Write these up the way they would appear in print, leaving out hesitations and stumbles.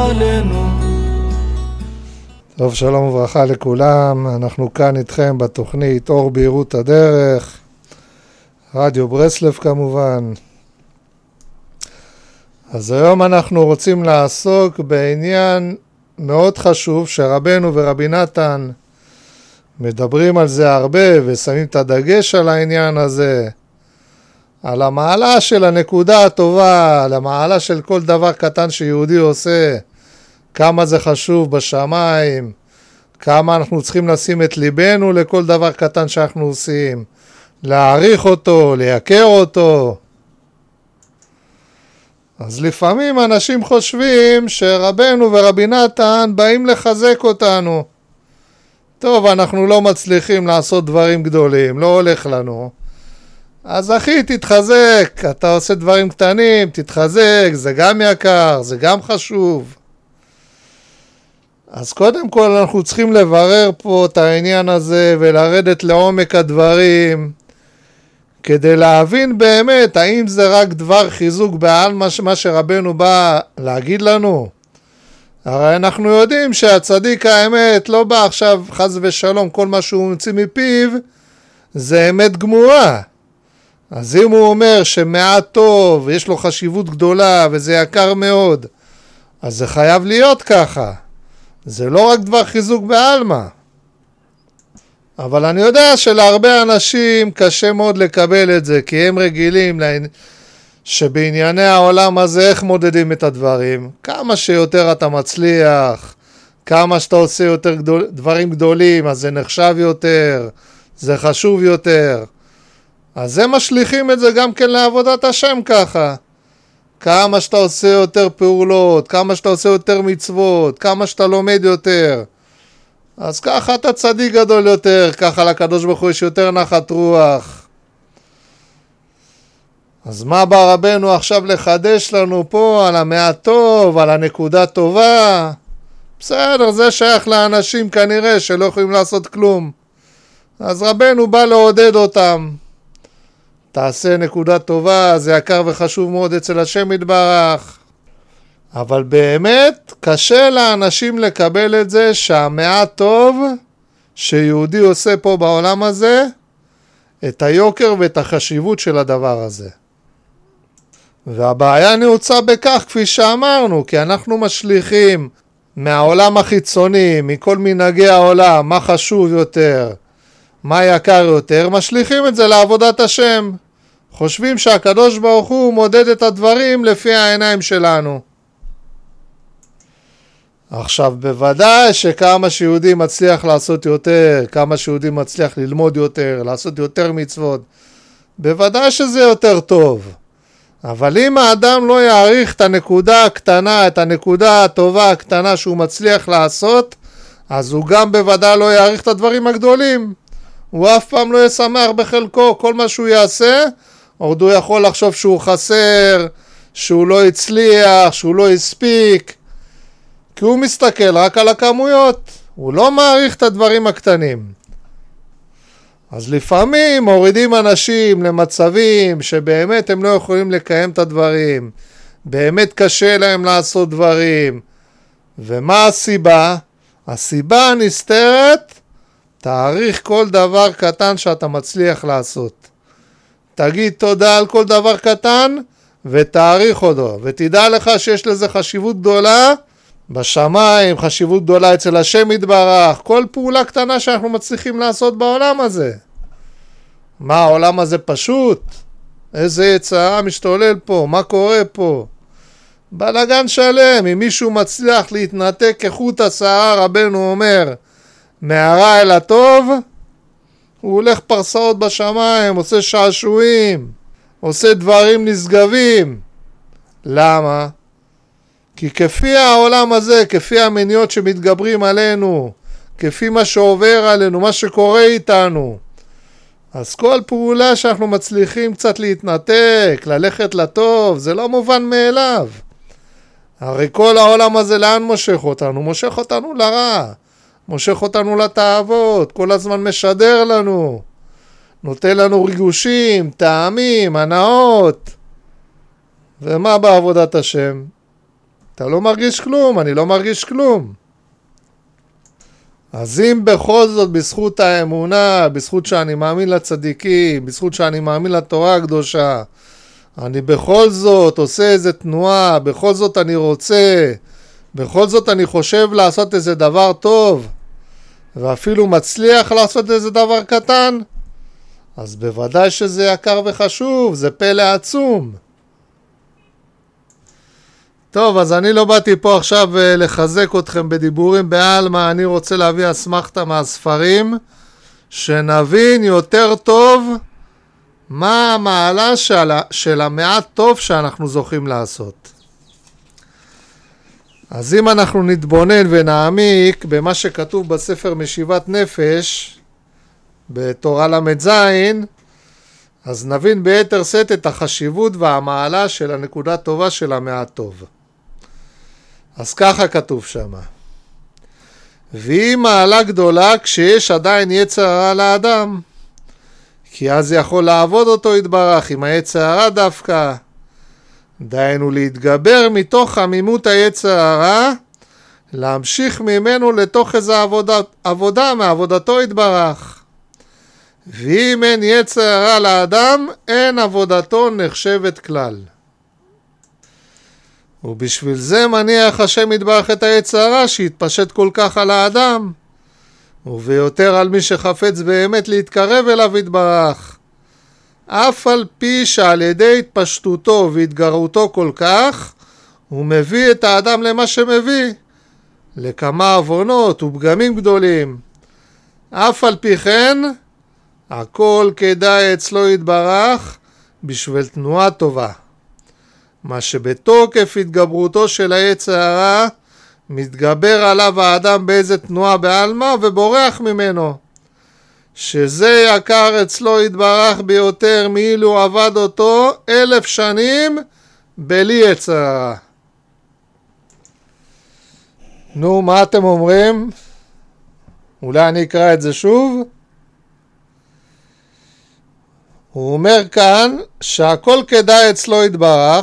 עלינו. טוב, שלום וברכה לכולם, אנחנו כאן איתכם בתוכנית אור בהירות הדרך, רדיו ברסלב כמובן. אז היום אנחנו רוצים לעסוק בעניין מאוד חשוב שרבנו ורבי נתן מדברים על זה הרבה ושמים את הדגש על העניין הזה, על המעלה של הנקודה הטובה, על המעלה של כל דבר קטן שיהודי עושה, כמה זה חשוב בשמיים, כמה אנחנו צריכים לשים את ליבנו לכל דבר קטן שאנחנו עושים, להעריך אותו, לייקר אותו. אז לפעמים אנשים חושבים שרבנו ורבי נתן באים לחזק אותנו. טוב, אנחנו לא מצליחים לעשות דברים גדולים, לא הולך לנו. אז אחי, תתחזק, אתה עושה דברים קטנים, תתחזק, זה גם יקר, זה גם חשוב. אז קודם כל אנחנו צריכים לברר פה את העניין הזה ולרדת לעומק הדברים, כדי להבין באמת האם זה רק דבר חיזוק בעל מה שרבנו בא להגיד לנו. הרי אנחנו יודעים שהצדיק האמת לא בא עכשיו חס ושלום, כל מה שהוא מוציא מפיו זה אמת גמורה. אז אם הוא אומר שמעט טוב, יש לו חשיבות גדולה וזה יקר מאוד, אז זה חייב להיות ככה. זה לא רק דבר חיזוק בעלמא. אבל אני יודע שלהרבה אנשים קשה מאוד לקבל את זה, כי הם רגילים שבענייני העולם הזה איך מודדים את הדברים. כמה שיותר אתה מצליח, כמה שאתה עושה יותר דברים גדולים, אז זה נחשב יותר, זה חשוב יותר. אז הם משליכים את זה גם כן לעבודת השם ככה. כמה שאתה עושה יותר פעולות, כמה שאתה עושה יותר מצוות, כמה שאתה לומד יותר, אז ככה אתה צדיק גדול יותר, ככה לקדוש ברוך הוא יש יותר נחת רוח. אז מה בא רבנו עכשיו לחדש לנו פה על המעט טוב, על הנקודה טובה? בסדר, זה שייך לאנשים כנראה שלא יכולים לעשות כלום. אז רבנו בא לעודד אותם. תעשה נקודה טובה, זה יקר וחשוב מאוד אצל השם יתברך. אבל באמת קשה לאנשים לקבל את זה שהמעט טוב שיהודי עושה פה בעולם הזה, את היוקר ואת החשיבות של הדבר הזה. והבעיה נעוצה בכך, כפי שאמרנו, כי אנחנו משליכים מהעולם החיצוני, מכל מנהגי העולם, מה חשוב יותר, מה יקר יותר, משליכים את זה לעבודת השם. חושבים שהקדוש ברוך הוא מודד את הדברים לפי העיניים שלנו. עכשיו בוודאי שכמה שיהודי מצליח לעשות יותר, כמה שיהודי מצליח ללמוד יותר, לעשות יותר מצוות, בוודאי שזה יותר טוב. אבל אם האדם לא יעריך את הנקודה הקטנה, את הנקודה הטובה הקטנה שהוא מצליח לעשות, אז הוא גם בוודאי לא יעריך את הדברים הגדולים. הוא אף פעם לא ישמח בחלקו, כל מה שהוא יעשה, עוד הוא יכול לחשוב שהוא חסר, שהוא לא הצליח, שהוא לא הספיק, כי הוא מסתכל רק על הכמויות, הוא לא מעריך את הדברים הקטנים. אז לפעמים מורידים אנשים למצבים שבאמת הם לא יכולים לקיים את הדברים, באמת קשה להם לעשות דברים. ומה הסיבה? הסיבה הנסתרת, תעריך כל דבר קטן שאתה מצליח לעשות. תגיד תודה על כל דבר קטן ותעריך אותו, ותדע לך שיש לזה חשיבות גדולה בשמיים, חשיבות גדולה אצל השם יתברך, כל פעולה קטנה שאנחנו מצליחים לעשות בעולם הזה. מה, העולם הזה פשוט? איזה יצאה משתולל פה? מה קורה פה? בלגן שלם. אם מישהו מצליח להתנתק כחוט השערה, רבנו אומר, מהרע אל הטוב, הוא הולך פרסאות בשמיים, עושה שעשועים, עושה דברים נשגבים. למה? כי כפי העולם הזה, כפי המניות שמתגברים עלינו, כפי מה שעובר עלינו, מה שקורה איתנו, אז כל פעולה שאנחנו מצליחים קצת להתנתק, ללכת לטוב, זה לא מובן מאליו. הרי כל העולם הזה לאן מושך אותנו? מושך אותנו לרע, מושך אותנו לתאוות, כל הזמן משדר לנו, נותן לנו ריגושים, טעמים, הנאות. ומה בעבודת השם? אתה לא מרגיש כלום, אני לא מרגיש כלום. אז אם בכל זאת בזכות האמונה, בזכות שאני מאמין לצדיקים, בזכות שאני מאמין לתורה הקדושה, אני בכל זאת עושה איזה תנועה, בכל זאת אני רוצה, בכל זאת אני חושב לעשות איזה דבר טוב, ואפילו מצליח לעשות איזה דבר קטן, אז בוודאי שזה יקר וחשוב, זה פלא עצום. טוב, אז אני לא באתי פה עכשיו לחזק אתכם בדיבורים בעלמא, אני רוצה להביא אסמכתה מהספרים, שנבין יותר טוב מה המעלה של המעט טוב שאנחנו זוכים לעשות. אז אם אנחנו נתבונן ונעמיק במה שכתוב בספר משיבת נפש, בתורה למד זין, אז נבין ביתר שאת את החשיבות והמעלה של הנקודה טובה של המעט טוב. אז ככה כתוב שם. והיא מעלה גדולה כשיש עדיין יצר הרע לאדם, כי אז יכול לעבוד אותו יתברך עם היצר הרע דווקא. דהיינו להתגבר מתוך עמימות היצר הרע, להמשיך ממנו לתוך איזו עבודה מעבודתו יתברך. ואם אין יצר הרע לאדם, אין עבודתו נחשבת כלל. ובשביל זה מניח השם יתברך את היצר הרע שיתפשט כל כך על האדם, וביותר על מי שחפץ באמת להתקרב אליו יתברך. אף על פי שעל ידי התפשטותו והתגרותו כל כך, הוא מביא את האדם למה שמביא, לכמה עוונות ופגמים גדולים. אף על פי כן, הכל כדאי אצלו יתברך בשביל תנועה טובה. מה שבתוקף התגברותו של היצר הרע, מתגבר עליו האדם באיזה תנועה בעלמא ובורח ממנו. שזה יקר אצלו יתברך ביותר מאילו עבד אותו 1000 שנים בלי יצר הרע. נו, מה אתם אומרים? אולי אני אקרא את זה שוב? הוא אומר כאן שהכל כדאי אצלו יתברך,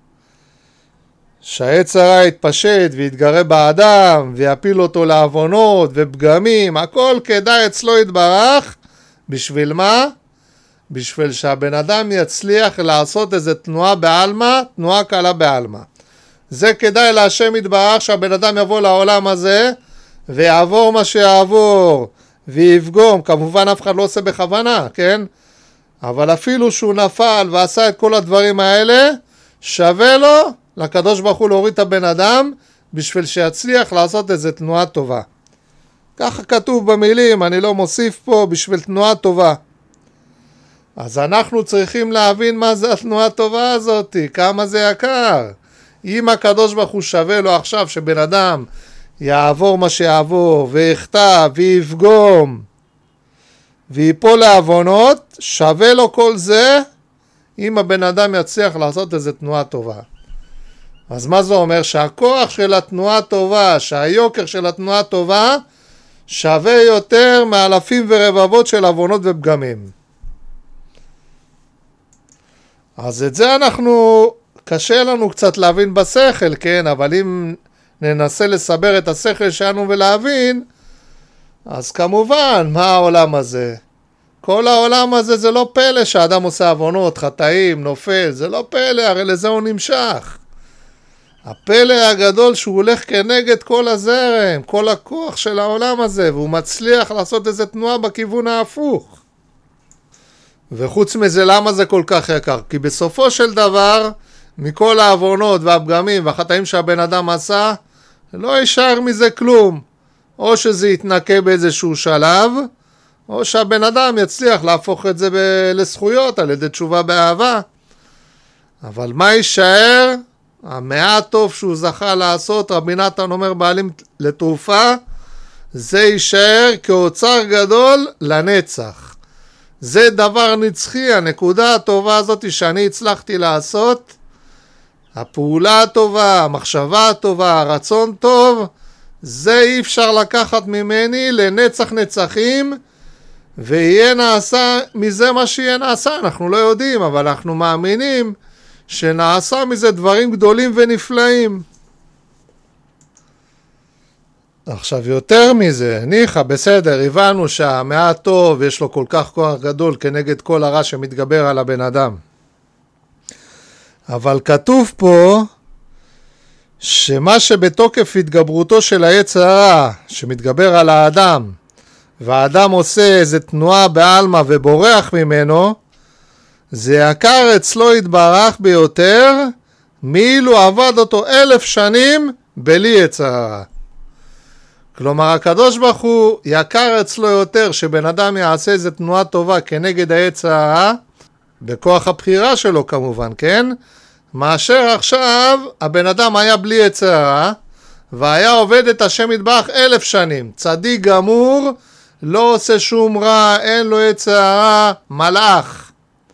שהיצר הרע יתפשט ויתגרה באדם ויפיל אותו לעוונות ופגמים, הכל כדאי אצלו יתברך. בשביל מה? בשביל שהבן אדם יצליח לעשות איזה תנועה בעלמא, תנועה קלה בעלמא. זה כדאי להשם יתברך, שהבן אדם יבוא לעולם הזה ויעבור מה שיעבור ויפגום. כמובן אף אחד לא עושה בכוונה, כן? אבל אפילו שהוא נפל ועשה את כל הדברים האלה, שווה לו לקדוש ברוך הוא להוריד את הבן אדם בשביל שיצליח לעשות איזה תנועה טובה. ככה כתוב במילים, אני לא מוסיף פה, בשביל תנועה טובה. אז אנחנו צריכים להבין מה זה התנועה הטובה הזאת, כמה זה יקר. אם הקדוש ברוך הוא שווה לו עכשיו שבן אדם יעבור מה שיעבור ויכתב ויפגום ויפול לעוונות, שווה לו כל זה אם הבן אדם יצליח לעשות איזה תנועה טובה. אז מה זה אומר? שהכוח של התנועה טובה, שהיוקר של התנועה טובה, שווה יותר מאלפים ורבבות של עוונות ופגמים. אז את זה קשה לנו קצת להבין בשכל, כן? אבל אם ננסה לסבר את השכל שלנו ולהבין, אז כמובן, מה העולם הזה? כל העולם הזה זה לא פלא שהאדם עושה עוונות, חטאים, נופל, זה לא פלא, הרי לזה הוא נמשך. הפלא הגדול שהוא הולך כנגד כל הזרם, כל הכוח של העולם הזה, והוא מצליח לעשות איזה תנועה בכיוון ההפוך. וחוץ מזה, למה זה כל כך יקר? כי בסופו של דבר, מכל העוונות והפגמים והחטאים שהבן אדם עשה, לא יישאר מזה כלום. או שזה יתנקה באיזשהו שלב, או שהבן אדם יצליח להפוך את זה לזכויות על ידי תשובה באהבה. אבל מה יישאר? המעט טוב שהוא זכה לעשות, רבי נתן אומר בעלים לתרופה, זה יישאר כאוצר גדול לנצח. זה דבר נצחי, הנקודה הטובה הזאת שאני הצלחתי לעשות, הפעולה הטובה, המחשבה הטובה, הרצון טוב, זה אי אפשר לקחת ממני לנצח נצחים, ויהיה נעשה מזה מה שיהיה נעשה, אנחנו לא יודעים, אבל אנחנו מאמינים שנעשה מזה דברים גדולים ונפלאים. עכשיו יותר מזה, ניחא, בסדר, הבנו שהמעט טוב יש לו כל כך כוח גדול כנגד כל הרע שמתגבר על הבן אדם. אבל כתוב פה שמה שבתוקף התגברותו של העץ הרע שמתגבר על האדם, והאדם עושה איזה תנועה בעלמא ובורח ממנו, זה יקר אצלו יתברך ביותר מאילו עבד אותו 1000 שנים בלי עץ הרע. כלומר הקדוש ברוך הוא יקר אצלו יותר שבן אדם יעשה איזה תנועה טובה כנגד העץ הרע, בכוח הבחירה שלו כמובן, כן? מאשר עכשיו הבן אדם היה בלי עץ הרע והיה עובד את השם יתברך 1000 שנים, צדיק גמור, לא עושה שום רע, אין לו עץ הרע, מלאך.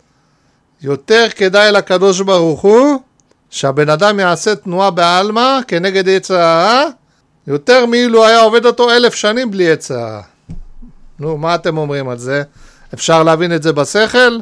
יותר כדאי לקדוש ברוך הוא שהבן אדם יעשה תנועה בעלמא כנגד עץ הרע, יותר מאילו היה עובד אותו 1000 שנים בלי עץ הרע. נו, מה אתם אומרים על זה? אפשר להבין את זה בשכל?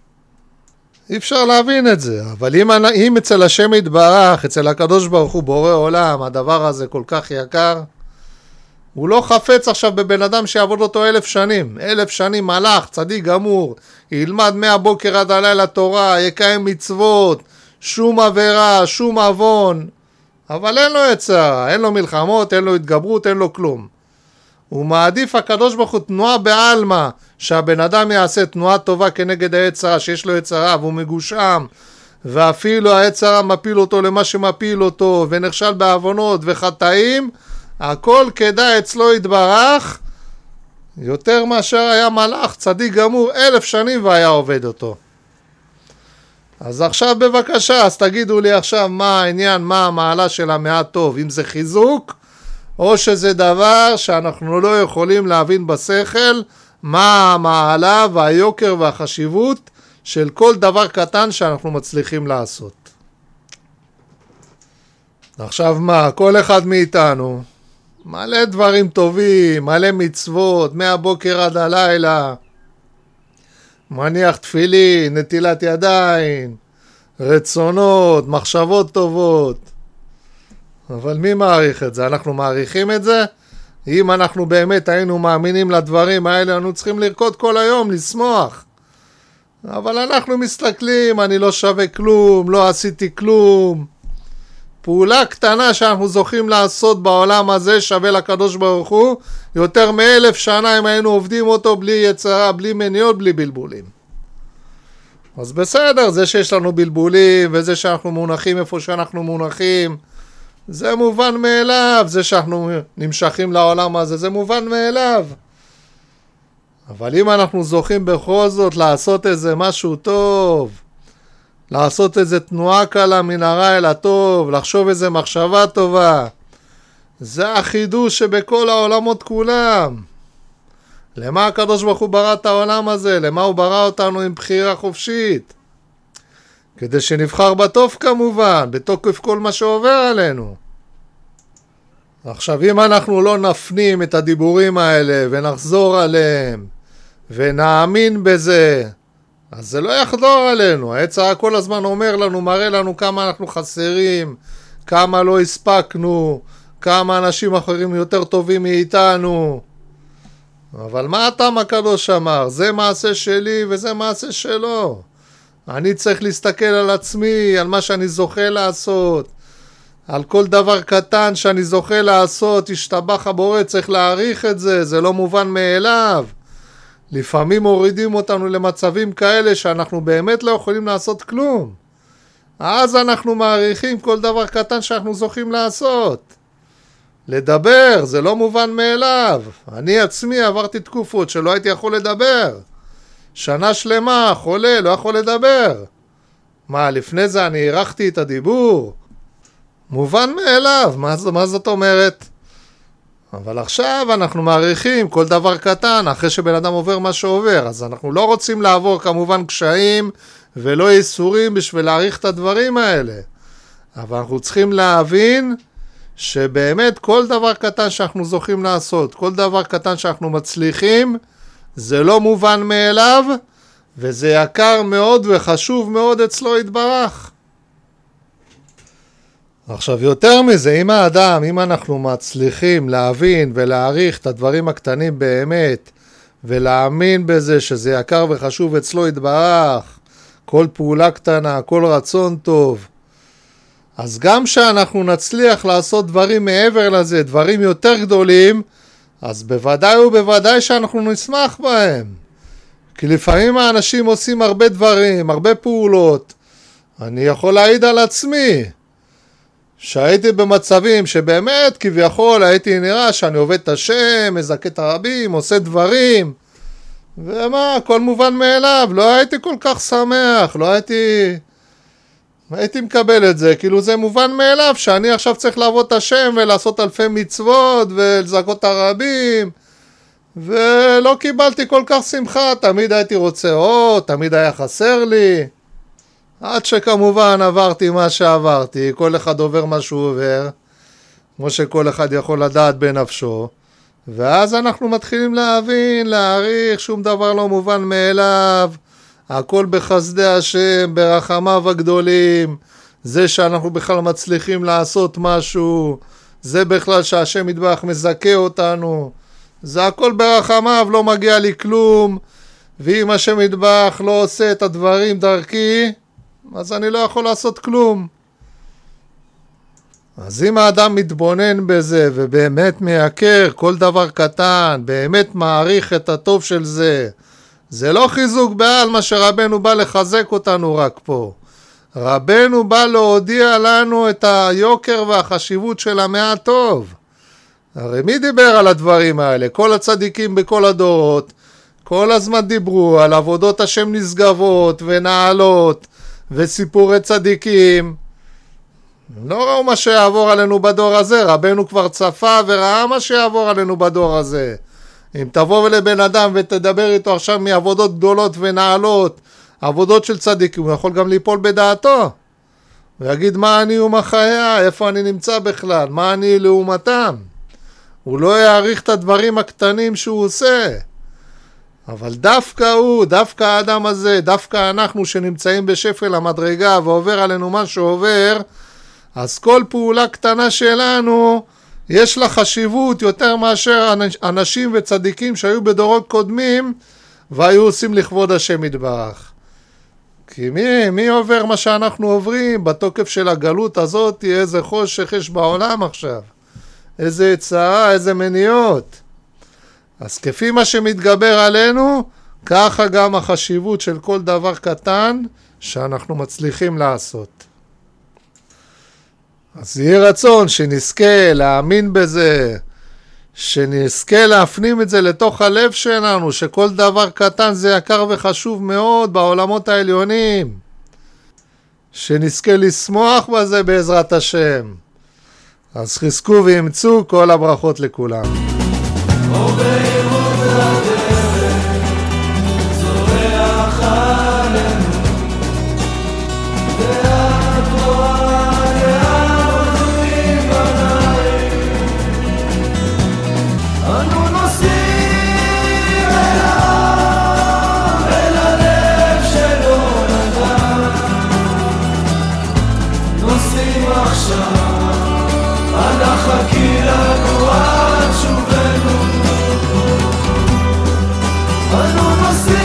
אי אפשר להבין את זה, אבל אם אצל השם יתברך, אצל הקדוש ברוך הוא בורא עולם, הדבר הזה כל כך יקר, הוא לא חפץ עכשיו בבן אדם שיעבוד אותו 1000 שנים. 1000 שנים מלאך, צדיק גמור, ילמד מהבוקר עד הלילה תורה, יקיים מצוות, שום עבירה, שום עוון, אבל אין לו יצר, אין לו מלחמות, אין לו התגברות, אין לו כלום. הוא מעדיף הקדוש ברוך הוא תנועה בעלמא, שהבן אדם יעשה תנועה טובה כנגד היצר, שיש לו יצר והוא מגושם, ואפילו היצר מפיל אותו למה שמפיל אותו, ונכשל בעוונות וחטאים, הכל כדאי אצלו יתברך, יותר מאשר היה מלאך, צדיק גמור, 1000 שנים והיה עובד אותו. אז עכשיו בבקשה, אז תגידו לי עכשיו מה העניין, מה המעלה של המעט טוב, אם זה חיזוק, או שזה דבר שאנחנו לא יכולים להבין בשכל, מה המעלה והיוקר והחשיבות של כל דבר קטן שאנחנו מצליחים לעשות. עכשיו מה, כל אחד מאיתנו, מלא דברים טובים, מלא מצוות, מהבוקר עד הלילה, מניח תפילין, נטילת ידיים, רצונות, מחשבות טובות. אבל מי מעריך את זה? אנחנו מעריכים את זה? אם אנחנו באמת היינו מאמינים לדברים האלה, אנחנו צריכים לרקוד כל היום, לשמוח. אבל אנחנו מסתכלים, אני לא שווה כלום, לא עשיתי כלום. פעולה קטנה שאנחנו זוכים לעשות בעולם הזה שווה לקדוש ברוך הוא יותר מ1000 שנה אם היינו עובדים אותו בלי יצרה, בלי מניות, בלי בלבולים. אז בסדר, זה שיש לנו בלבולים וזה שאנחנו מונחים איפה שאנחנו מונחים, זה מובן מאליו, זה שאנחנו נמשכים לעולם הזה, זה מובן מאליו. אבל אם אנחנו זוכים בכל זאת לעשות איזה משהו טוב, לעשות איזה תנועה קלה מן הרע אל הטוב, לחשוב איזה מחשבה טובה, זה החידוש שבכל העולמות כולם. למה הקדוש ברוך הוא ברא את העולם הזה? למה הוא ברא אותנו עם בחירה חופשית? כדי שנבחר בטוב כמובן, בתוקף כל מה שעובר עלינו. עכשיו אם אנחנו לא נפנים את הדיבורים האלה ונחזור עליהם ונאמין בזה, אז זה לא יחדור עלינו. היצר כל הזמן אומר לנו, מראה לנו כמה אנחנו חסרים, כמה לא הספקנו, כמה אנשים אחרים יותר טובים מאיתנו. אבל מה הטעם הקדוש אמר? זה מעשה שלי וזה מעשה שלו. אני צריך להסתכל על עצמי, על מה שאני זוכה לעשות, על כל דבר קטן שאני זוכה לעשות, השתבח הבורא, צריך להעריך את זה, זה לא מובן מאליו. לפעמים מורידים אותנו למצבים כאלה שאנחנו באמת לא יכולים לעשות כלום. אז אנחנו מעריכים כל דבר קטן שאנחנו זוכים לעשות. לדבר, זה לא מובן מאליו. אני עצמי עברתי תקופות שלא הייתי יכול לדבר. שנה שלמה, חולה, לא יכול לדבר. מה, לפני זה אני הערכתי את הדיבור? מובן מאליו, מה זאת אומרת? אבל עכשיו אנחנו מעריכים כל דבר קטן, אחרי שבן אדם עובר מה שעובר, אז אנחנו לא רוצים לעבור כמובן קשיים ולא ייסורים בשביל להעריך את הדברים האלה. אבל אנחנו צריכים להבין שבאמת כל דבר קטן שאנחנו זוכים לעשות, כל דבר קטן שאנחנו מצליחים, זה לא מובן מאליו, וזה יקר מאוד וחשוב מאוד אצלו יתברך. עכשיו יותר מזה, אם אנחנו מצליחים להבין ולהעריך את הדברים הקטנים באמת, ולהאמין בזה שזה יקר וחשוב אצלו יתברך, כל פעולה קטנה, כל רצון טוב, אז גם שאנחנו נצליח לעשות דברים מעבר לזה, דברים יותר גדולים, אז בוודאי ובוודאי שאנחנו נשמח בהם. כי לפעמים האנשים עושים הרבה דברים, הרבה פעולות. אני יכול להעיד על עצמי, שהייתי במצבים שבאמת כביכול הייתי נראה שאני עובד את השם, מזכה את הרבים, עושה דברים, ומה, הכל מובן מאליו, לא הייתי כל כך שמח, לא הייתי מקבל את זה, כאילו זה מובן מאליו שאני עכשיו צריך לעבוד את השם ולעשות אלפי מצוות ולזכות את הרבים, ולא קיבלתי כל כך שמחה, תמיד הייתי רוצה עוד, תמיד היה חסר לי, עד שכמובן עברתי מה שעברתי, כל אחד עובר מה שהוא עובר, כמו שכל אחד יכול לדעת בנפשו, ואז אנחנו מתחילים להבין, להעריך, שום דבר לא מובן מאליו, הכל בחסדי השם, ברחמיו הגדולים, זה שאנחנו בכלל מצליחים לעשות משהו, זה בכלל שהשם יתברך מזכה אותנו, זה הכל ברחמיו, לא מגיע לי כלום, ואם השם יתברך לא עושה את הדברים דרכי, אז אני לא יכול לעשות כלום. אז אם האדם מתבונן בזה ובאמת מייקר כל דבר קטן, באמת מעריך את הטוב של זה, זה לא חיזוק בעל מה שרבנו בא לחזק אותנו רק פה. רבנו בא להודיע לנו את היוקר והחשיבות של המעט טוב. הרי מי דיבר על הדברים האלה? כל הצדיקים בכל הדורות, כל הזמן דיברו על עבודות השם נשגבות ונעלות וסיפורי צדיקים. לא ראו מה שיעבור עלינו בדור הזה, רבנו כבר צפה וראה מה שיעבור עלינו בדור הזה. אם תבוא לבן אדם ותדבר איתו עכשיו מעבודות גדולות ונעלות, עבודות של צדיקים, הוא יכול גם ליפול בדעתו. ויגיד מה אני ומה חיי, איפה אני נמצא בכלל, מה אני לעומתם. הוא לא יעריך את הדברים הקטנים שהוא עושה. אבל דווקא הוא, דווקא האדם הזה, דווקא אנחנו שנמצאים בשפל המדרגה ועובר עלינו מה שעובר, אז כל פעולה קטנה שלנו יש לה חשיבות יותר מאשר אנשים וצדיקים שהיו בדורות קודמים והיו עושים לכבוד השם יתברך. כי מי עובר מה שאנחנו עוברים בתוקף של הגלות הזאת? איזה חושך יש בעולם עכשיו, איזה צרה, איזה מניעות. אז כפי מה שמתגבר עלינו, ככה גם החשיבות של כל דבר קטן שאנחנו מצליחים לעשות. אז יהיה רצון שנזכה להאמין בזה, שנזכה להפנים את זה לתוך הלב שלנו, שכל דבר קטן זה יקר וחשוב מאוד בעולמות העליונים, שנזכה לשמוח בזה בעזרת השם. אז חזקו ואמצו, כל הברכות לכולם. אנו נוסעים